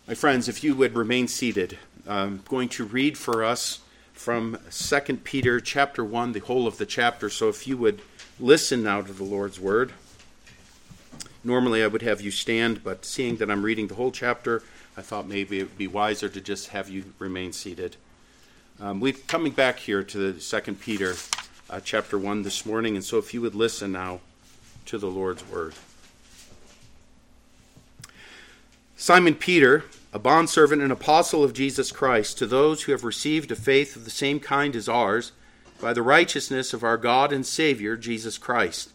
My friends, if you would remain seated, I'm going to read for us from 2 Peter chapter 1, the whole of the chapter. So if you would listen now to the Lord's word. Normally I would have you stand, but seeing that I'm reading the whole chapter, I thought maybe it would be wiser to just have you remain seated. We're coming back here to the 2 Peter chapter 1 this morning, and so if you would listen now to the Lord's word. Simon Peter, a bondservant and apostle of Jesus Christ, to those who have received a faith of the same kind as ours, by the righteousness of our God and Savior, Jesus Christ.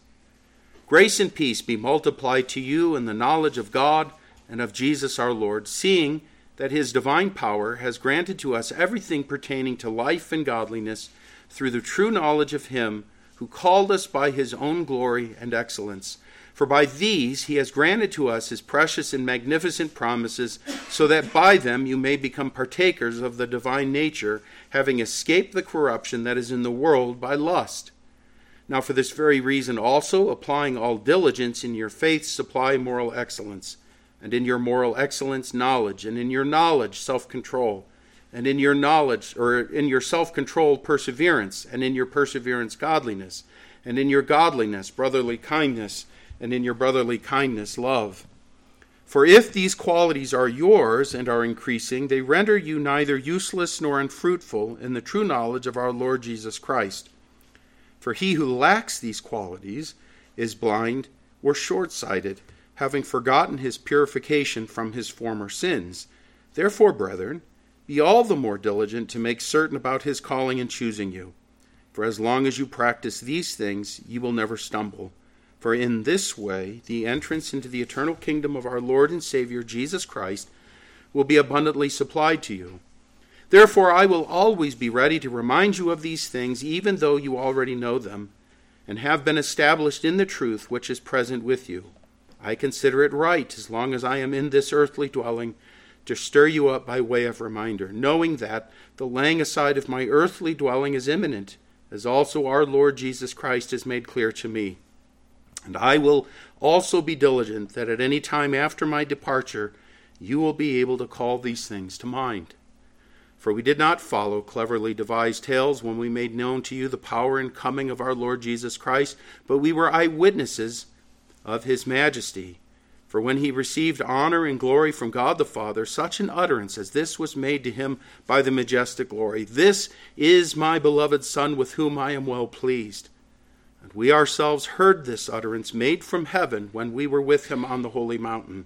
Grace and peace be multiplied to you in the knowledge of God and of Jesus our Lord, seeing that his divine power has granted to us everything pertaining to life and godliness through the true knowledge of him who called us by his own glory and excellence. For by these he has granted to us his precious and magnificent promises, so that by them you may become partakers of the divine nature, having escaped the corruption that is in the world by lust. Now for this very reason also, applying all diligence, in your faith supply moral excellence, and in your moral excellence knowledge, and in your knowledge self-control, and in your knowledge, or in your self-control perseverance, and in your perseverance godliness, and in your godliness brotherly kindness, and in your brotherly kindness love. For if these qualities are yours and are increasing, they render you neither useless nor unfruitful in the true knowledge of our Lord Jesus Christ. For he who lacks these qualities is blind or short-sighted, having forgotten his purification from his former sins. Therefore, brethren, be all the more diligent to make certain about his calling and choosing you. For as long as you practice these things, you will never stumble. For in this way, the entrance into the eternal kingdom of our Lord and Savior, Jesus Christ, will be abundantly supplied to you. Therefore, I will always be ready to remind you of these things, even though you already know them, and have been established in the truth which is present with you. I consider it right, as long as I am in this earthly dwelling, to stir you up by way of reminder, knowing that the laying aside of my earthly dwelling is imminent, as also our Lord Jesus Christ has made clear to me. And I will also be diligent that at any time after my departure you will be able to call these things to mind. For we did not follow cleverly devised tales when we made known to you the power and coming of our Lord Jesus Christ, but we were eyewitnesses of his majesty. For when he received honor and glory from God the Father, such an utterance as this was made to him by the majestic glory, "This is my beloved Son, with whom I am well pleased." And we ourselves heard this utterance made from heaven when we were with him on the holy mountain.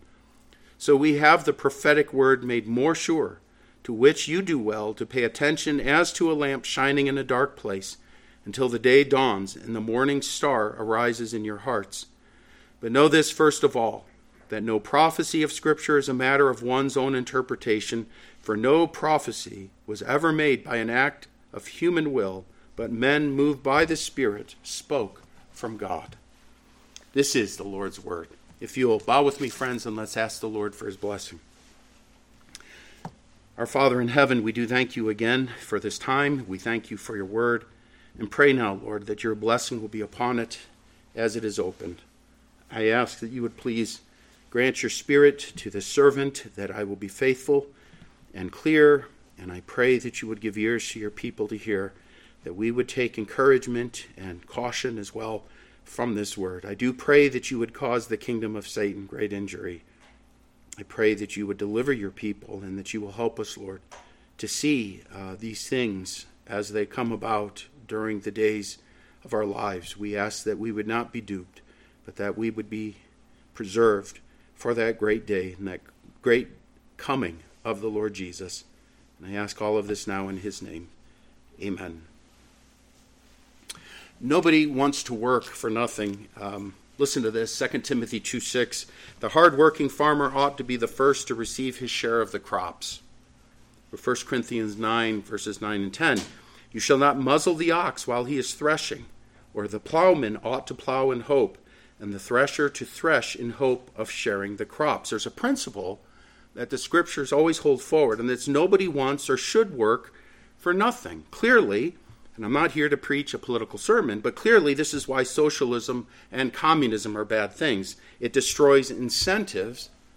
So we have the prophetic word made more sure, to which you do well to pay attention as to a lamp shining in a dark place, until the day dawns and the morning star arises in your hearts. But know this first of all, that no prophecy of Scripture is a matter of one's own interpretation, for no prophecy was ever made by an act of human will, but men moved by the Spirit spoke from God. This is the Lord's word. If you'll bow with me, friends, and let's ask the Lord for his blessing. Our Father in heaven, we do thank you again for this time. We thank you for your word, and pray now, Lord, that your blessing will be upon it as it is opened. I ask that you would please grant your Spirit to the servant, that I will be faithful and clear, and I pray that you would give ears to your people to hear, that we would take encouragement and caution as well from this word. I do pray that you would cause the kingdom of Satan great injury. I pray that you would deliver your people, and that you will help us, Lord, to see these things as they come about during the days of our lives. We ask that we would not be duped, but that we would be preserved for that great day and that great coming of the Lord Jesus. And I ask all of this now in his name. Amen. Nobody wants to work for nothing. Listen to this, 2 Timothy 2:6. The hard-working farmer ought to be the first to receive his share of the crops. Or 1 Corinthians 9, verses 9 and 10. You shall not muzzle the ox while he is threshing, or the plowman ought to plow in hope, and the thresher to thresh in hope of sharing the crops. There's a principle that the Scriptures always hold forward, and that's nobody wants or should work for nothing. Clearly, and I'm not here to preach a political sermon, but clearly this is why socialism and communism are bad things. It destroys incentives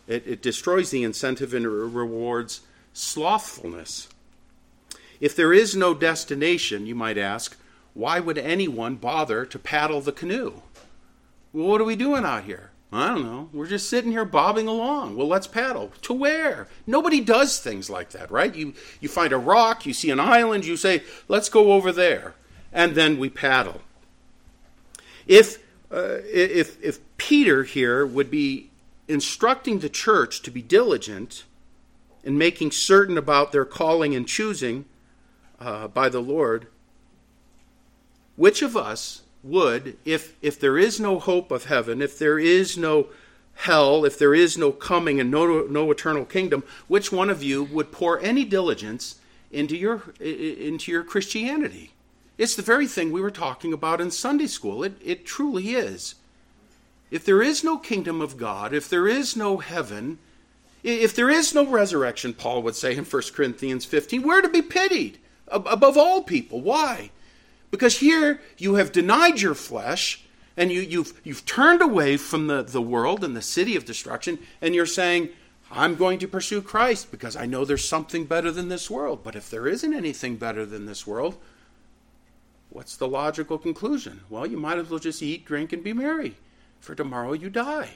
It destroys the incentive and rewards slothfulness. If there is no destination, you might ask, why would anyone bother to paddle the canoe? Well, what are we doing out here? I don't know. We're just sitting here bobbing along. Well, let's paddle. To where? Nobody does things like that, right? You find a rock, you see an island, you say, let's go over there. And then we paddle. If Peter here would be instructing the church to be diligent in making certain about their calling and choosing by the Lord, which of us would, if there is no hope of heaven, if there is no hell, if there is no coming and no eternal kingdom, which one of you would pour any diligence into your Christianity? It's the very thing we were talking about in Sunday school. It truly is. If there is no kingdom of God, if there is no heaven, if there is no resurrection, Paul would say in 1 Corinthians 15, we're to be pitied above all people. Why? Because here you have denied your flesh, and you've turned away from the world and the city of destruction, and you're saying, I'm going to pursue Christ because I know there's something better than this world. But if there isn't anything better than this world, what's the logical conclusion? Well, you might as well just eat, drink, and be merry, for tomorrow you die.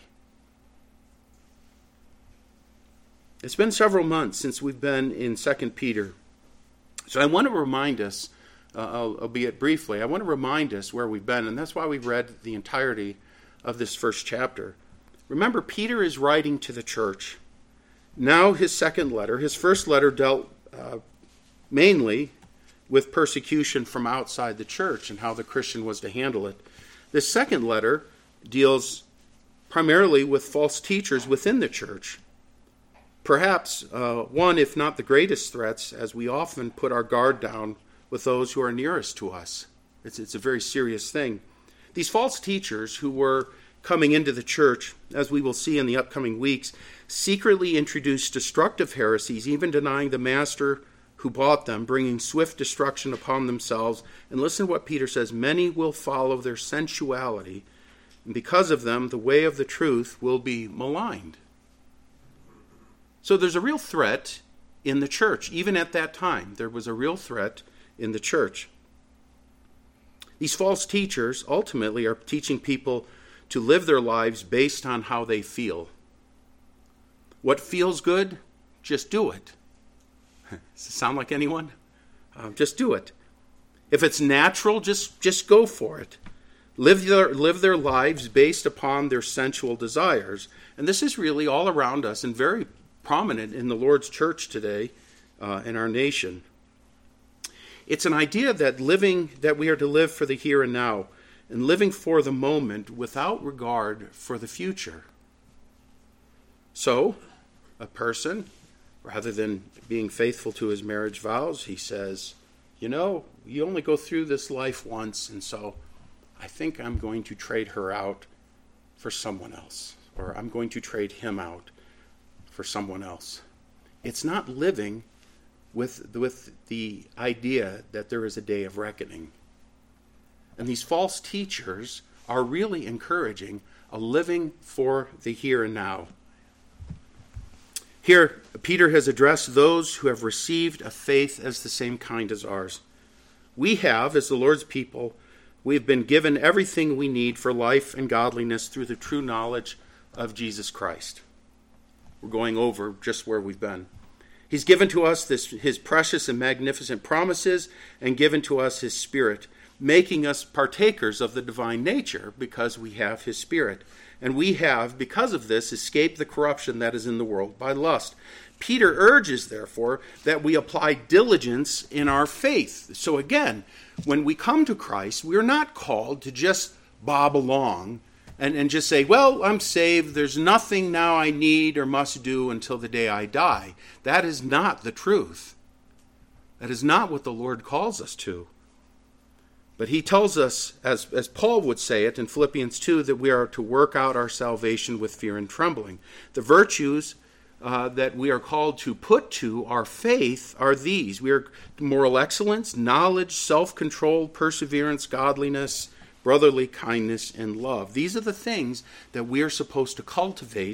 It's been several months since we've been in 2 Peter. So I want to remind us, albeit briefly, I want to remind us where we've been, and that's why we read the entirety of this first chapter. Remember, Peter is writing to the church. Now his second letter. His first letter dealt mainly with persecution from outside the church and how the Christian was to handle it. This second letter deals primarily with false teachers within the church. Perhaps one, if not the greatest threats, as we often put our guard down with those who are nearest to us. It's a very serious thing. These false teachers who were coming into the church, as we will see in the upcoming weeks, secretly introduced destructive heresies, even denying the master who bought them, bringing swift destruction upon themselves. And listen to what Peter says, many will follow their sensuality, and because of them, the way of the truth will be maligned. So there's a real threat in the church. Even at that time, there was a real threat in the church. These false teachers ultimately are teaching people to live their lives based on how they feel. What feels good, just do it. Does it sound like anyone? Just do it. If it's natural, just go for it. Live their lives based upon their sensual desires. And this is really all around us and very prominent in the Lord's church today in our nation. It's an idea that we are to live for the here and now and living for the moment without regard for the future. So, a person, rather than being faithful to his marriage vows, he says, you only go through this life once, and so I think I'm going to trade her out for someone else, or I'm going to trade him out for someone else. It's not living with the idea that there is a day of reckoning. And these false teachers are really encouraging a living for the here and now. Here, Peter has addressed those who have received a faith as the same kind as ours. We have, as the Lord's people, we've been given everything we need for life and godliness through the true knowledge of Jesus Christ. We're going over just where we've been. He's given to us his precious and magnificent promises and given to us his Spirit, making us partakers of the divine nature because we have his Spirit. And we have, because of this, escaped the corruption that is in the world by lust. Peter urges, therefore, that we apply diligence in our faith. So again, when we come to Christ, we're not called to just bob along and just say, well, I'm saved. There's nothing now I need or must do until the day I die. That is not the truth. That is not what the Lord calls us to. But he tells us, as Paul would say it in Philippians 2, that we are to work out our salvation with fear and trembling. The virtues that we are called to put to our faith are these. We are moral excellence, knowledge, self-control, perseverance, godliness, brotherly kindness, and love. These are the things that we are supposed to cultivate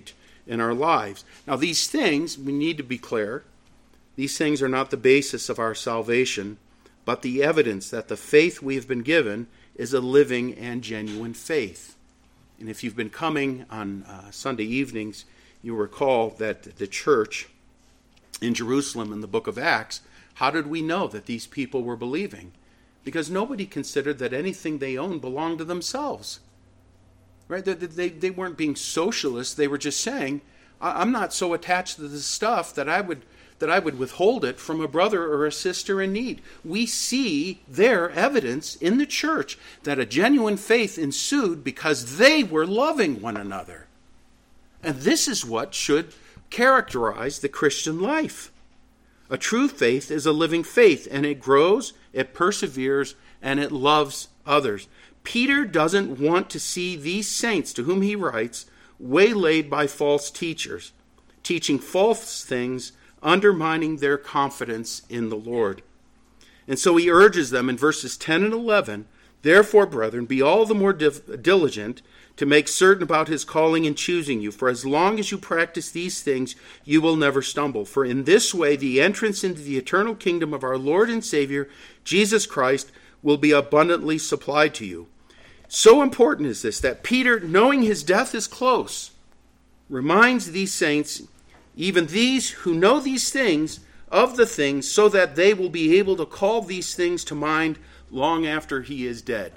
in our lives. Now, these things, we need to be clear, these things are not the basis of our salvation, but the evidence that the faith we have been given is a living and genuine faith. And if you've been coming on Sunday evenings, you'll recall that the church in Jerusalem in the book of Acts, how did we know that these people were believing? Because nobody considered that anything they owned belonged to themselves. Right? They weren't being socialists. They were just saying, I'm not so attached to this stuff that I would withhold it from a brother or a sister in need. We see their evidence in the church that a genuine faith ensued because they were loving one another. And this is what should characterize the Christian life. A true faith is a living faith, and it grows, it perseveres, and it loves others. Peter doesn't want to see these saints to whom he writes waylaid by false teachers, teaching false things, undermining their confidence in the Lord. And so he urges them in verses 10 and 11, "Therefore, brethren, be all the more diligent to make certain about his calling and choosing you. For as long as you practice these things, you will never stumble. For in this way, the entrance into the eternal kingdom of our Lord and Savior, Jesus Christ, will be abundantly supplied to you." So important is this, that Peter, knowing his death is close, reminds these saints, even these who know these things, of the things, so that they will be able to call these things to mind long after he is dead.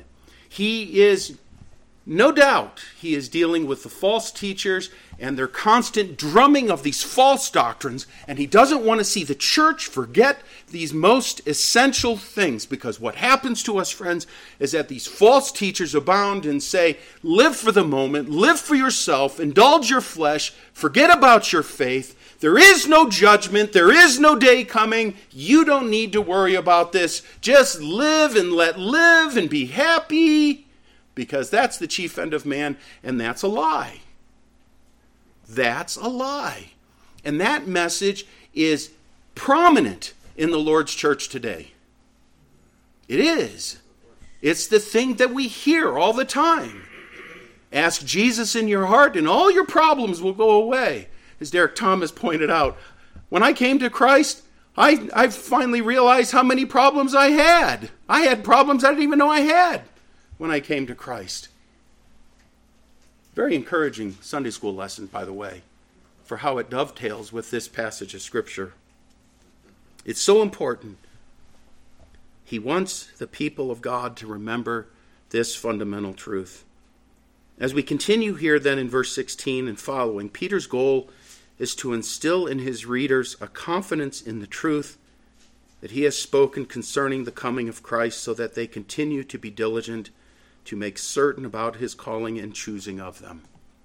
No doubt he is dealing with the false teachers and their constant drumming of these false doctrines, and he doesn't want to see the church forget these most essential things, because what happens to us, friends, is that these false teachers abound and say, live for the moment, live for yourself, indulge your flesh, forget about your faith. There is no judgment, there is no day coming, you don't need to worry about this, just live and let live and be happy. Because that's the chief end of man, and that's a lie. That's a lie. And that message is prominent in the Lord's church today. It is. It's the thing that we hear all the time. Ask Jesus in your heart, and all your problems will go away. As Derek Thomas pointed out, when I came to Christ, I finally realized how many problems I had. I had problems I didn't even know I had when I came to Christ. Very encouraging Sunday school lesson, by the way, for how it dovetails with this passage of Scripture. It's so important. He wants the people of God to remember this fundamental truth. As we continue here then in verse 16 and following, Peter's goal is to instill in his readers a confidence in the truth that he has spoken concerning the coming of Christ, so that they continue to be diligent to make certain about his calling and choosing of them.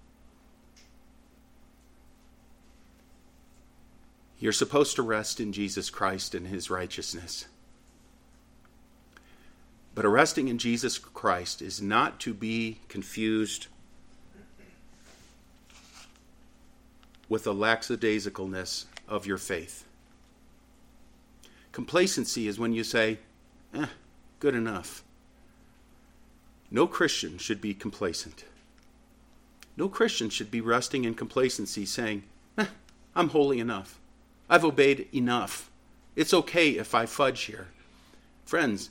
You're supposed to rest in Jesus Christ and his righteousness. But resting in Jesus Christ is not to be confused with the lackadaisicalness of your faith. Complacency is when you say, good enough. No Christian should be complacent. No Christian should be resting in complacency, saying, I'm holy enough. I've obeyed enough. It's okay if I fudge here. Friends,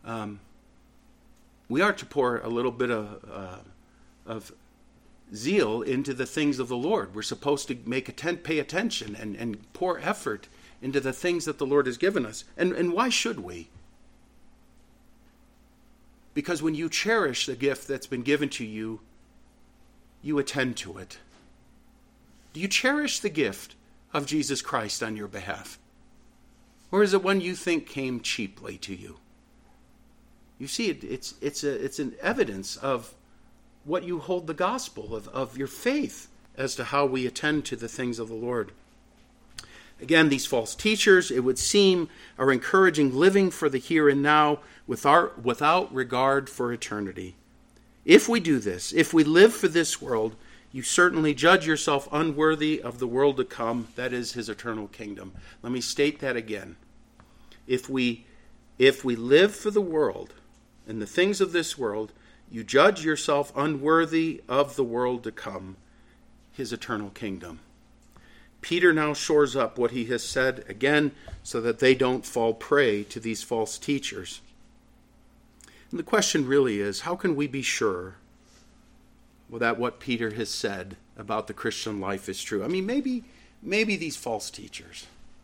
we are to pour a little bit of zeal into the things of the Lord. We're supposed to pay attention and pour effort into the things that the Lord has given us. And why should we? Because when you cherish the gift that's been given to you, you attend to it. Do you cherish the gift of Jesus Christ on your behalf? Or is it one you think came cheaply to you? You see, it's an evidence of what you hold the gospel of your faith as to how we attend to the things of the Lord. Again, these false teachers, it would seem, are encouraging living for the here and now without regard for eternity. If we do this, if we live for this world, you certainly judge yourself unworthy of the world to come, that is his eternal kingdom. Let me state that again. If we live for the world and the things of this world, you judge yourself unworthy of the world to come. his eternal kingdom. Peter now shores up what he has said again so that they don't fall prey to these false teachers. And the question really is, how can we be sure that what Peter has said about the Christian life is true? I mean, maybe these false teachers,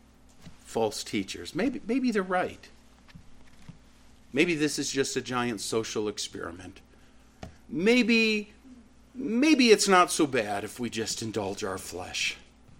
maybe they're right. Maybe this is just a giant social experiment. Maybe it's not so bad if we just indulge our flesh.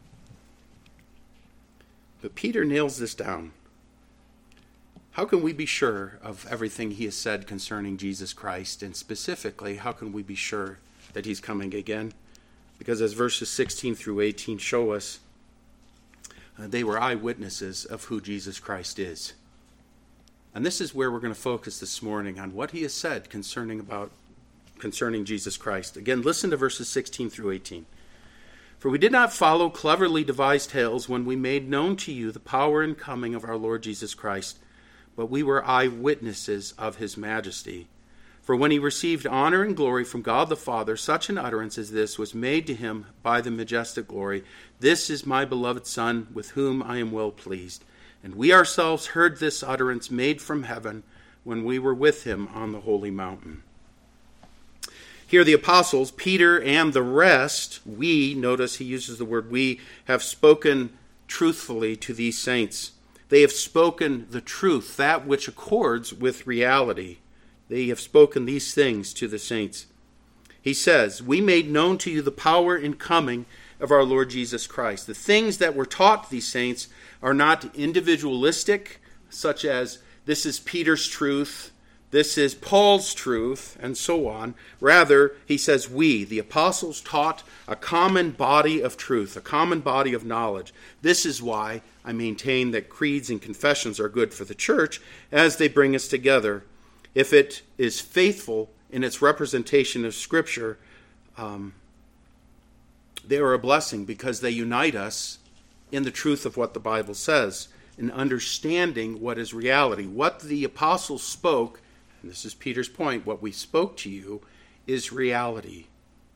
But Peter nails this down. How can we be sure of everything he has said concerning Jesus Christ? And specifically, how can we be sure that he's coming again? Because as verses 16 through 18 show us, they were eyewitnesses of who Jesus Christ is. And this is where we're going to focus this morning, on what he has said concerning Jesus Christ. Again, listen to verses 16 through 18. For we did not follow cleverly devised tales when we made known to you the power and coming of our Lord Jesus Christ, but we were eyewitnesses of his majesty. For when he received honor and glory from God the Father, such an utterance as this was made to him by the majestic glory, "This is my beloved Son, with whom I am well pleased." And we ourselves heard this utterance made from heaven when we were with him on the holy mountain. Here the apostles, Peter and the rest, notice he uses the word we, have spoken truthfully to these saints. They have spoken the truth, that which accords with reality. They have spoken these things to the saints. He says, we made known to you the power and coming of our Lord Jesus Christ. The things that were taught these saints are not individualistic, such as this is Peter's truth, this is Paul's truth, and so on. Rather, he says the apostles, taught a common body of truth, a common body of knowledge. This is why I maintain that creeds and confessions are good for the church as they bring us together. If it is faithful in its representation of Scripture, they are a blessing because they unite us in the truth of what the Bible says, in understanding what is reality. What the apostles spoke, and this is Peter's point, what we spoke to you is reality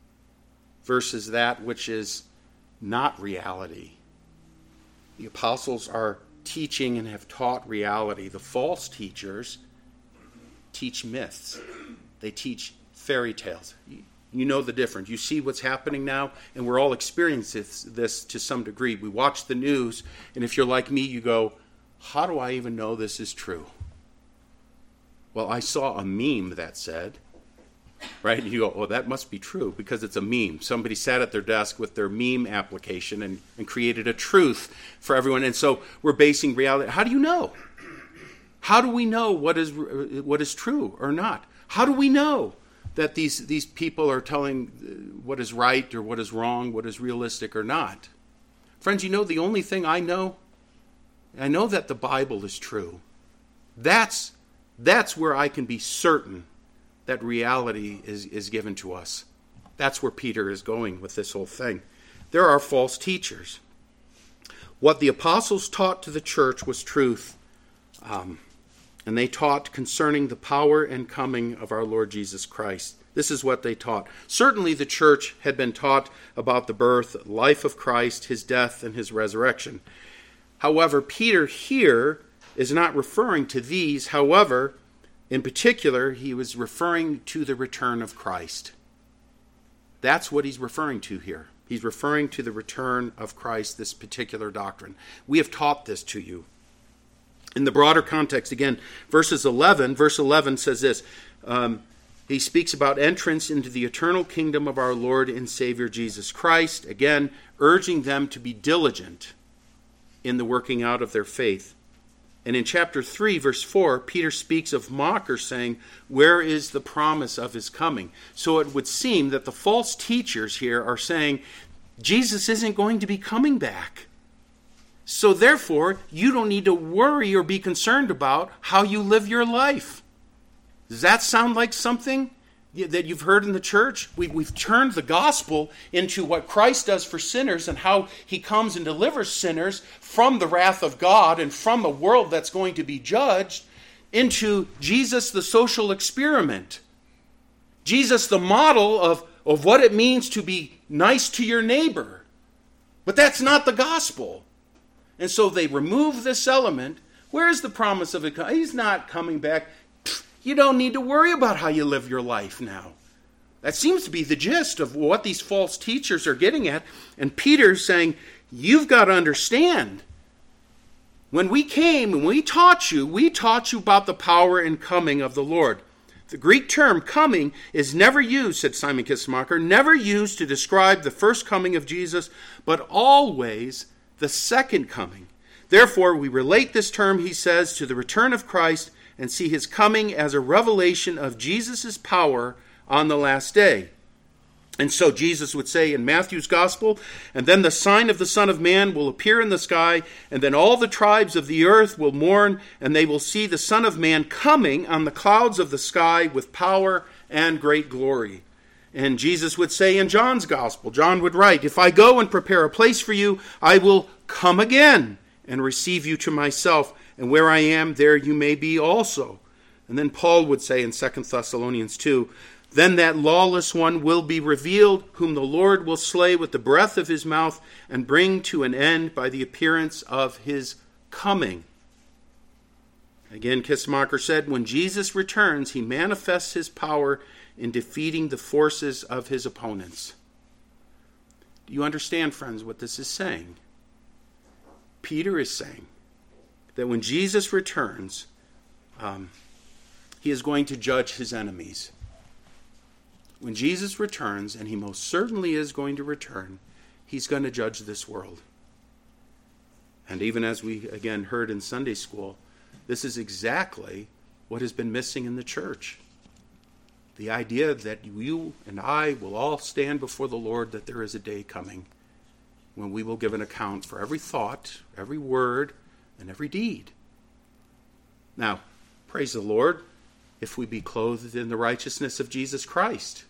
versus that which is not reality. The apostles are teaching and have taught reality. The false teachers teach myths. They teach fairy tales. You know the difference. You see what's happening now, and we're all experiencing this to some degree. We watch the news, and if you're like me, you go, how do I even know this is true? Well, I saw a meme that said, right? And you go, that must be true because it's a meme. Somebody sat at their desk with their meme application and created a truth for everyone. And so we're basing reality. How do you know? How do we know what is true or not? How do we know that these people are telling what is right or what is wrong, what is realistic or not? Friends, the only thing I know that the Bible is true. That's where I can be certain that reality is given to us. That's where Peter is going with this whole thing. There are false teachers. What the apostles taught to the church was truth. And they taught concerning the power and coming of our Lord Jesus Christ. This is what they taught. Certainly the church had been taught about the birth, life of Christ, his death, and his resurrection. However, Peter here is not referring to these. However, in particular, he was referring to the return of Christ. That's what he's referring to here. He's referring to the return of Christ, this particular doctrine. We have taught this to you. In the broader context, again, verse 11 says this. He speaks about entrance into the eternal kingdom of our Lord and Savior Jesus Christ. Again, urging them to be diligent in the working out of their faith. And in chapter 3, verse 4, Peter speaks of mockers saying, where is the promise of his coming? So it would seem that the false teachers here are saying, Jesus isn't going to be coming back. So therefore, you don't need to worry or be concerned about how you live your life. Does that sound like something that you've heard in the church? We've turned the gospel into what Christ does for sinners and how he comes and delivers sinners from the wrath of God and from a world that's going to be judged into Jesus the social experiment. Jesus the model of what it means to be nice to your neighbor. But that's not the gospel. And so they remove this element. Where is the promise of it? He's not coming back. You don't need to worry about how you live your life now. That seems to be the gist of what these false teachers are getting at. And Peter's saying, you've got to understand. When we came and we taught you about the power and coming of the Lord. The Greek term coming is never used, said Simon Kistemacher, never used to describe the first coming of Jesus, but always the second coming. Therefore, we relate this term, he says, to the return of Christ and see his coming as a revelation of Jesus' power on the last day. And so Jesus would say in Matthew's gospel, and then the sign of the Son of Man will appear in the sky, and then all the tribes of the earth will mourn, and they will see the Son of Man coming on the clouds of the sky with power and great glory. And Jesus would say in John's gospel, John would write, if I go and prepare a place for you, I will come again and receive you to myself, and where I am, there you may be also. And then Paul would say in 2 Thessalonians 2, then that lawless one will be revealed, whom the Lord will slay with the breath of his mouth and bring to an end by the appearance of his coming. Again, Kistemacher said, when Jesus returns, he manifests his power in defeating the forces of his opponents. Do you understand, friends, what this is saying? Peter is saying that when Jesus returns, he is going to judge his enemies. When Jesus returns, and he most certainly is going to return, he's going to judge this world. And even as we again heard in Sunday school, this is exactly what has been missing in the church. The idea that you and I will all stand before the Lord, that there is a day coming when we will give an account for every thought, every word, and every deed. Now, praise the Lord, if we be clothed in the righteousness of Jesus Christ.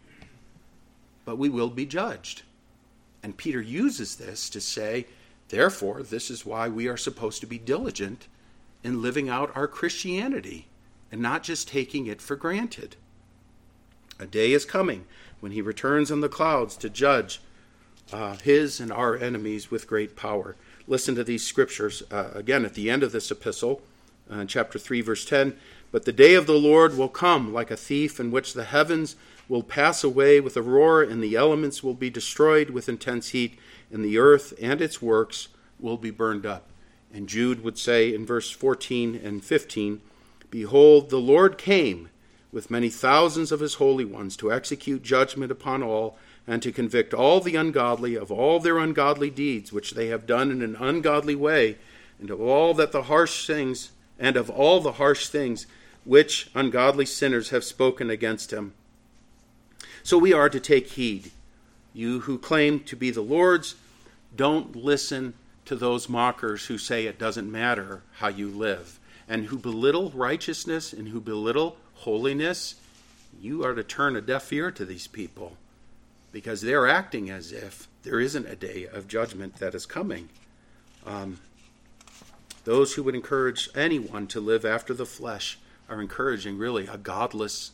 But we will be judged. And Peter uses this to say, therefore, this is why we are supposed to be diligent in living out our Christianity and not just taking it for granted. A day is coming when he returns on the clouds to judge his and our enemies with great power. Listen to these scriptures again at the end of this epistle, chapter 3, verse 10. But the day of the Lord will come like a thief, in which the heavens will pass away with a roar, and the elements will be destroyed with intense heat, and the earth and its works will be burned up. And Jude would say in verse 14 and 15, behold, the Lord came with many thousands of his holy ones to execute judgment upon all, and to convict all the ungodly of all their ungodly deeds which they have done in an ungodly way, and of all the harsh things which ungodly sinners have spoken against him. So we are to take heed. You who claim to be the Lord's, don't listen to those mockers who say it doesn't matter how you live, and who belittle righteousness and who belittle holiness. You are to turn a deaf ear to these people, because they're acting as if there isn't a day of judgment that is coming. Those who would encourage anyone to live after the flesh are encouraging really a godless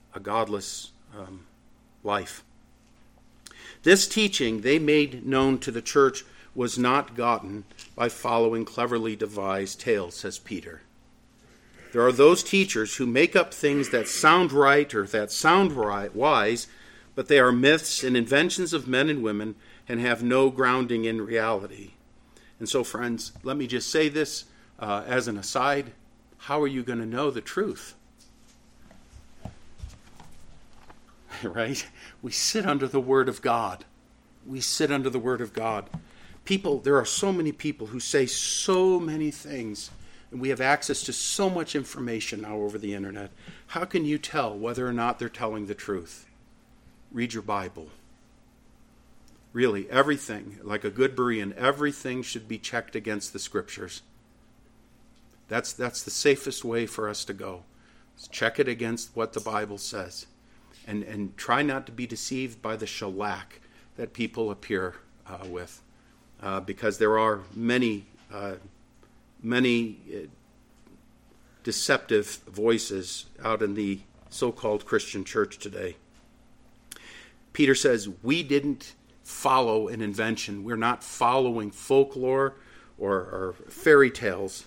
life. This teaching they made known to the church was not gotten by following cleverly devised tales, says Peter. There are those teachers who make up things that sound right or that sound wise, but they are myths and inventions of men and women and have no grounding in reality. And so, friends, let me just say this as an aside. How are you going to know the truth? Right? We sit under the Word of God. We sit under the Word of God. There are so many people who say so many things, and we have access to so much information now over the internet. How can you tell whether or not they're telling the truth? Read your Bible. Really, everything, like a good Berean, everything should be checked against the Scriptures. That's the safest way for us to go. Check it against what the Bible says. And try not to be deceived by the shellac that people appear with. Because there are many deceptive voices out in the so-called Christian church today. Peter says, we didn't follow an invention. We're not following folklore or fairy tales.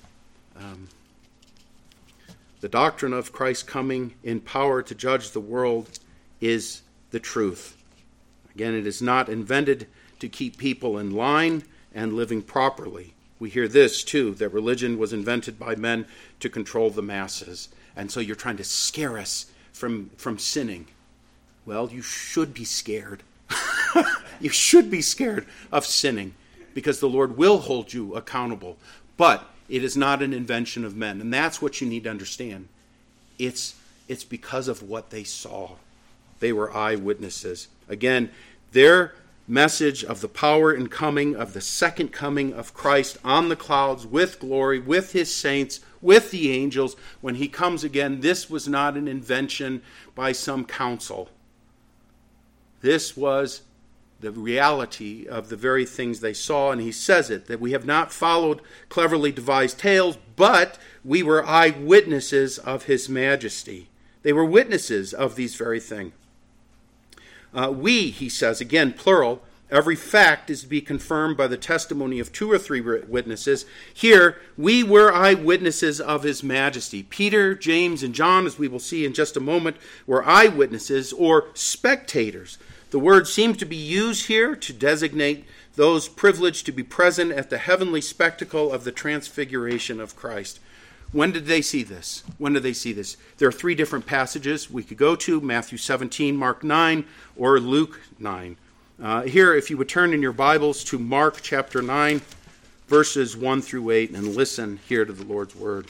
The doctrine of Christ coming in power to judge the world is the truth. Again, it is not invented to keep people in line and living properly. We hear this, too, that religion was invented by men to control the masses. And so you're trying to scare us from sinning. Well, you should be scared. You should be scared of sinning because the Lord will hold you accountable. But it is not an invention of men. And that's what you need to understand. It's because of what they saw. They were eyewitnesses. Again, their message of the power and coming of the second coming of Christ on the clouds with glory, with his saints, with the angels, when he comes again, this was not an invention by some council. This was the reality of the very things they saw, and he says it, that we have not followed cleverly devised tales, but we were eyewitnesses of his majesty. They were witnesses of these very things. We, he says, again, plural, every fact is to be confirmed by the testimony of 2 or 3 witnesses. Here, we were eyewitnesses of his majesty. Peter, James, and John, as we will see in just a moment, were eyewitnesses or spectators. The word seems to be used here to designate those privileged to be present at the heavenly spectacle of the transfiguration of Christ. When did they see this? When did they see this? There are 3 different passages we could go to, Matthew 17, Mark 9, or Luke 9. Here, if you would turn in your Bibles to Mark chapter 9, verses 1 through 8, and listen here to the Lord's word.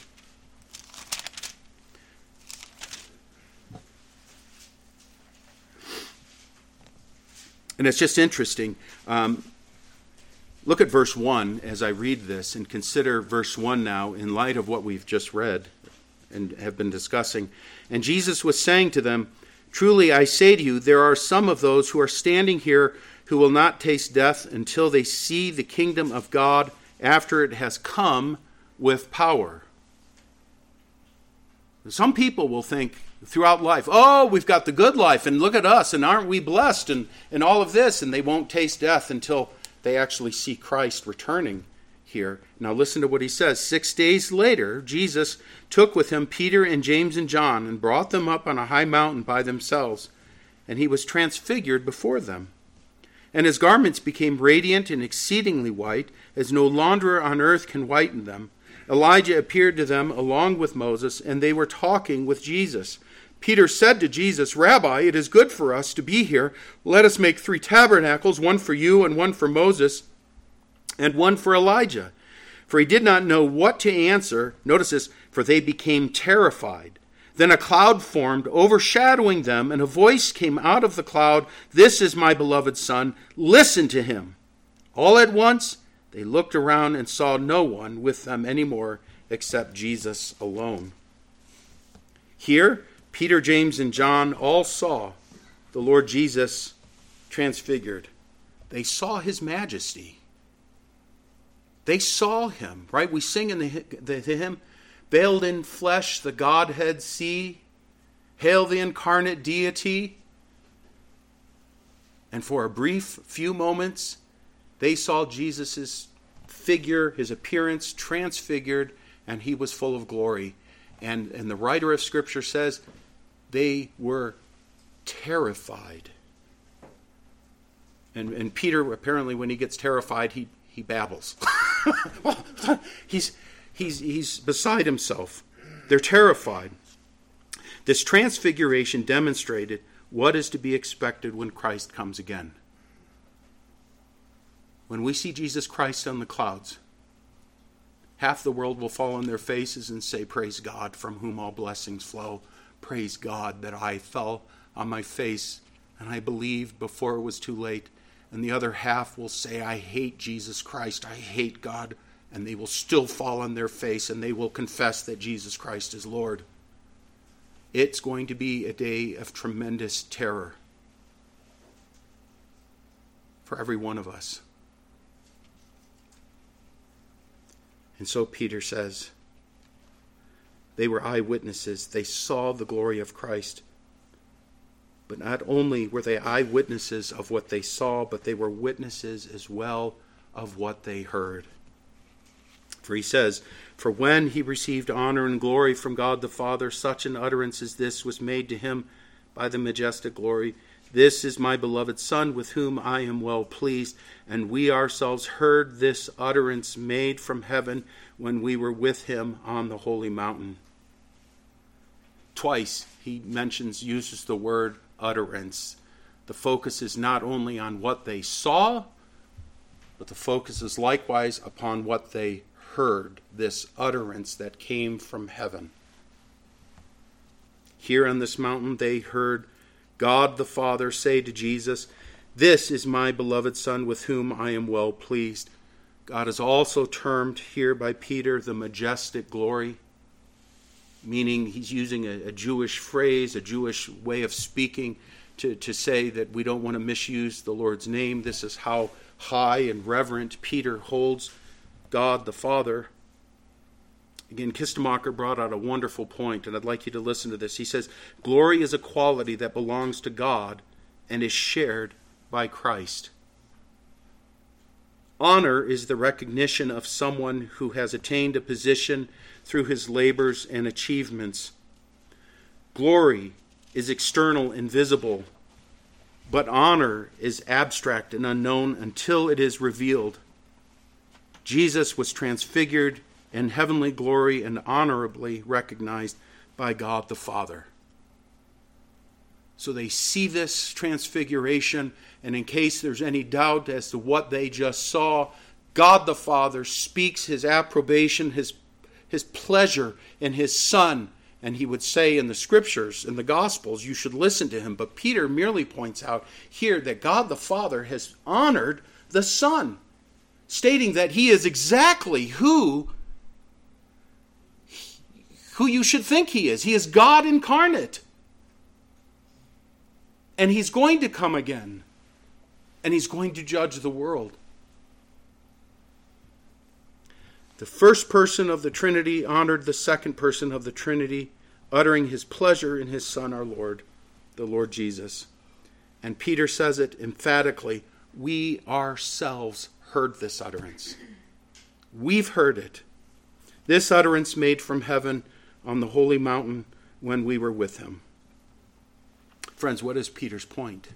And it's just interesting. Look at verse 1 as I read this, and consider verse 1 now in light of what we've just read and have been discussing. And Jesus was saying to them, "Truly I say to you, there are some of those who are standing here who will not taste death until they see the kingdom of God after it has come with power." Some people will think throughout life, oh, we've got the good life, and look at us, and aren't we blessed, and all of this, and they won't taste death until they actually see Christ returning here. Now listen to what he says. 6 days later, Jesus took with him Peter and James and John and brought them up on a high mountain by themselves, and he was transfigured before them. And his garments became radiant and exceedingly white, as no launderer on earth can whiten them. Elijah appeared to them along with Moses, and they were talking with Jesus. Peter said to Jesus, "Rabbi, it is good for us to be here. Let us make 3 tabernacles, one for you and one for Moses and one for Elijah." For he did not know what to answer. Notice this, for they became terrified. Then a cloud formed, overshadowing them, and a voice came out of the cloud, "This is my beloved Son. Listen to him." All at once they looked around and saw no one with them anymore except Jesus alone. Here, Peter, James, and John all saw the Lord Jesus transfigured. They saw his majesty. They saw him, right? We sing in the hymn, "Veiled in flesh, the Godhead see. Hail the incarnate deity." And for a brief few moments, they saw Jesus' figure, his appearance transfigured, and he was full of glory. And the writer of Scripture says they were terrified. And Peter, apparently, when he gets terrified, he babbles. He's beside himself. They're terrified. This transfiguration demonstrated what is to be expected when Christ comes again. When we see Jesus Christ on the clouds, half the world will fall on their faces and say, "Praise God, from whom all blessings flow. Praise God that I fell on my face and I believed before it was too late." And the other half will say, "I hate Jesus Christ. I hate God." And they will still fall on their face and they will confess that Jesus Christ is Lord. It's going to be a day of tremendous terror for every one of us. And so Peter says, they were eyewitnesses. They saw the glory of Christ. But not only were they eyewitnesses of what they saw, but they were witnesses as well of what they heard. For he says, "For when he received honor and glory from God the Father, such an utterance as this was made to him by the majestic glory. This is my beloved Son, with whom I am well pleased. And we ourselves heard this utterance made from heaven when we were with him on the holy mountain." Twice he uses the word utterance. The focus is not only on what they saw, but the focus is likewise upon what they heard, this utterance that came from heaven. Here on this mountain they heard God the Father say to Jesus, "This is my beloved Son, with whom I am well pleased." God is also termed here by Peter the majestic glory, meaning he's using a Jewish phrase, a Jewish way of speaking to say that we don't want to misuse the Lord's name. This is how high and reverent Peter holds God the Father. Again, Kistemacher brought out a wonderful point, and I'd like you to listen to this. He says, "Glory is a quality that belongs to God and is shared by Christ. Honor is the recognition of someone who has attained a position through his labors and achievements. Glory is external and visible, but honor is abstract and unknown until it is revealed. Jesus was transfigured in heavenly glory and honorably recognized by God the Father." So they see this transfiguration, and in case there's any doubt as to what they just saw, God the Father speaks his approbation, his pleasure in his Son. And he would say in the Scriptures, in the Gospels, you should listen to him. But Peter merely points out here that God the Father has honored the Son, stating that he is exactly who you should think he is. He is God incarnate. And he's going to come again. And he's going to judge the world. The first person of the Trinity honored the second person of the Trinity, uttering his pleasure in his Son, our Lord, the Lord Jesus. And Peter says it emphatically, we ourselves heard this utterance. We've heard it. This utterance made from heaven on the holy mountain when we were with him. Friends, what is Peter's point?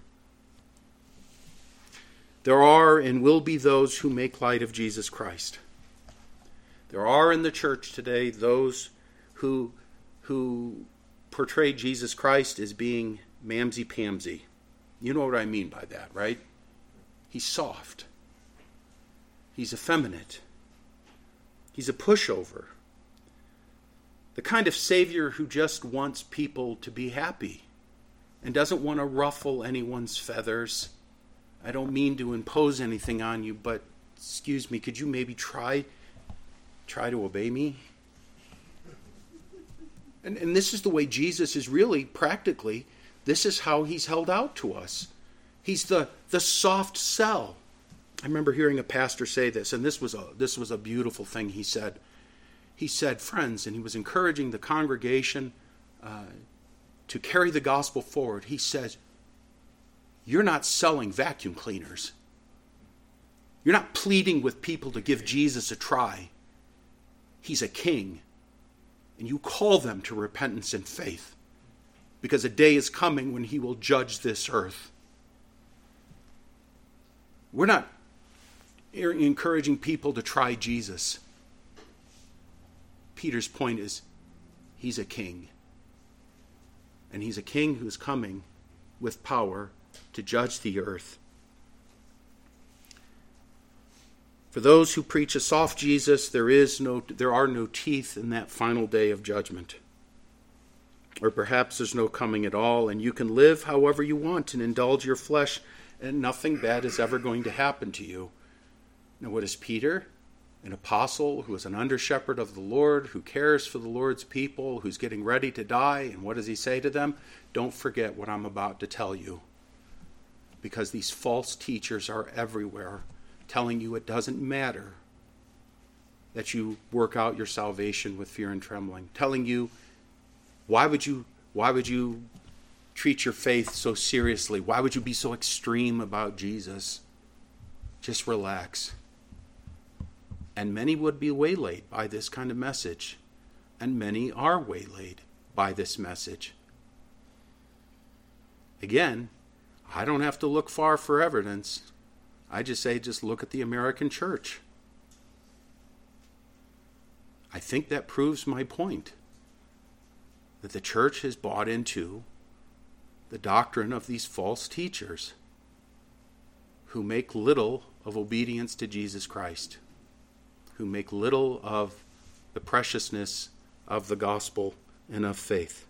There are and will be those who make light of Jesus Christ. There are in the church today those who portray Jesus Christ as being mamsy-pamsy. You know what I mean by that, right? He's soft. He's effeminate. He's a pushover. The kind of Savior who just wants people to be happy and doesn't want to ruffle anyone's feathers. I don't mean to impose anything on you, but excuse me, could you maybe try to obey me? And this is the way Jesus is really, practically, this is how he's held out to us. He's the soft sell. I remember hearing a pastor say this, and this was a beautiful thing he said. He said, friends, and he was encouraging the congregation to carry the gospel forward. He says, you're not selling vacuum cleaners. You're not pleading with people to give Jesus a try. He's a king. And you call them to repentance and faith. Because a day is coming when he will judge this earth. We're not encouraging people to try Jesus. Peter's point is, he's a king. And he's a king who's coming with power to judge the earth. For those who preach a soft Jesus, there are no teeth in that final day of judgment. Or perhaps there's no coming at all, and you can live however you want and indulge your flesh, and nothing bad is ever going to happen to you. Now, what is Peter? An apostle who is an under-shepherd of the Lord, who cares for the Lord's people, who's getting ready to die. And what does he say to them? Don't forget what I'm about to tell you. Because these false teachers are everywhere, telling you it doesn't matter that you work out your salvation with fear and trembling. Telling you, why would you treat your faith so seriously? Why would you be so extreme about Jesus? Just relax. And many would be waylaid by this kind of message. And many are waylaid by this message. Again, I don't have to look far for evidence. I just say, just look at the American church. I think that proves my point. That the church has bought into the doctrine of these false teachers who make little of obedience to Jesus Christ, who make little of the preciousness of the gospel and of faith.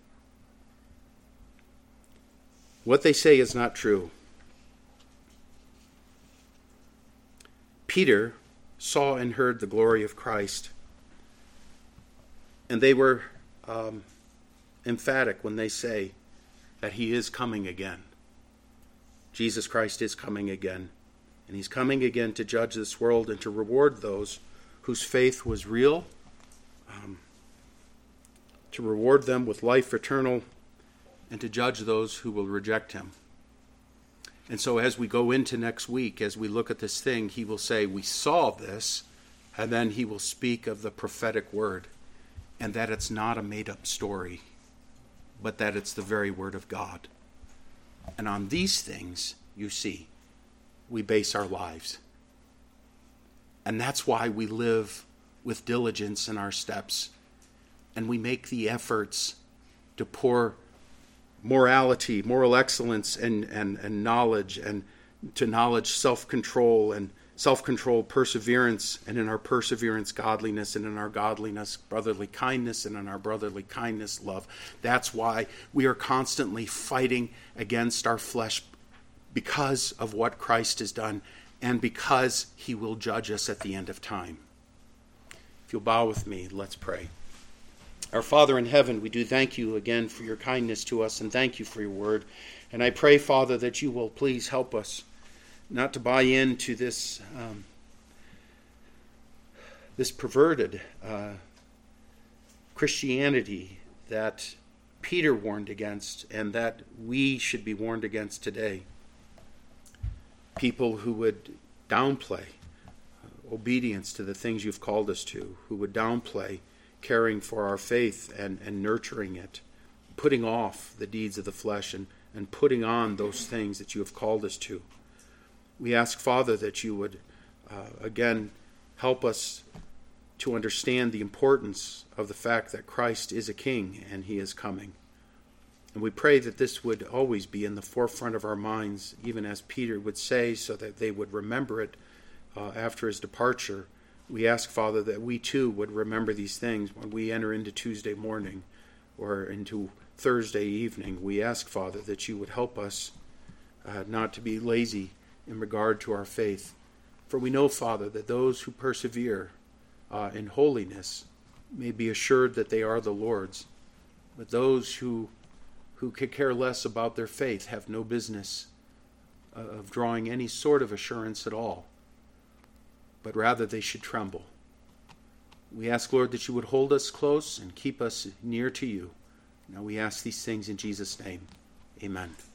What they say is not true. Peter saw and heard the glory of Christ, and they were emphatic when they say that he is coming again. Jesus Christ is coming again, and he's coming again to judge this world and to reward those whose faith was real, to reward them with life eternal, and to judge those who will reject him. And so as we go into next week, as we look at this thing, he will say, we saw this, and then he will speak of the prophetic word, and that it's not a made-up story, but that it's the very word of God. And on these things, you see, we base our lives. And that's why we live with diligence in our steps, and we make the efforts to pour morality, moral excellence, and knowledge, and to knowledge self-control, and self-control perseverance, and in our perseverance godliness, and in our godliness brotherly kindness, and in our brotherly kindness love. That's why we are constantly fighting against our flesh, because of what Christ has done, and because he will judge us at the end of time. If you'll bow with me, let's pray. Our Father in heaven, we do thank you again for your kindness to us, and thank you for your word. And I pray, Father, that you will please help us not to buy into this perverted Christianity that Peter warned against, and that we should be warned against today. People who would downplay obedience to the things you've called us to, who would downplay caring for our faith and nurturing it, putting off the deeds of the flesh and putting on those things that you have called us to. We ask, Father, that you would, again, help us to understand the importance of the fact that Christ is a king and he is coming. And we pray that this would always be in the forefront of our minds, even as Peter would say, so that they would remember it after his departure. We ask, Father, that we too would remember these things when we enter into Tuesday morning or into Thursday evening. We ask, Father, that you would help us not to be lazy in regard to our faith. For we know, Father, that those who persevere in holiness may be assured that they are the Lord's. But those who could care less about their faith have no business of drawing any sort of assurance at all, but rather they should tremble. We ask, Lord, that you would hold us close and keep us near to you. Now we ask these things in Jesus' name. Amen.